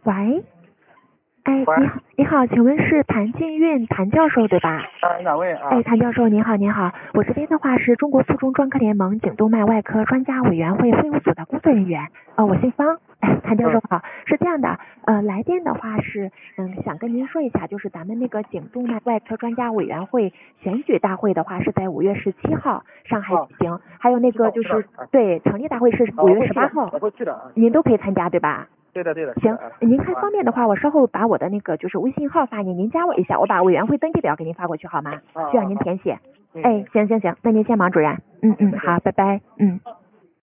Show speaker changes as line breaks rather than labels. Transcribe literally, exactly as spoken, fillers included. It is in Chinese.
喂，哎，
喂
你好，你好，请问是谭进运谭教授对吧？
啊，哪位啊？
哎，谭教授您好，您好，我这边的话是中国卒中专科联盟颈动脉外科专家委员会会务组的工作人员，呃，我姓方。哎，谭教授好，是这样的，呃，来电的话是，嗯，想跟您说一下，就是咱们那个颈动脉外科专家委员会选举大会的话是在五月十七号上海举行，还有那个就是对成立大会是五月十八号，
我会去的啊，
您都可以参加对吧？
对的对的。
行，您看方便的话，我稍后把我的那个就是微信号发您，您加我一下，我把委员会登记表给您发过去好吗？需要您填写。哎，行行行，那您先忙，主任。嗯嗯，好，拜拜。嗯。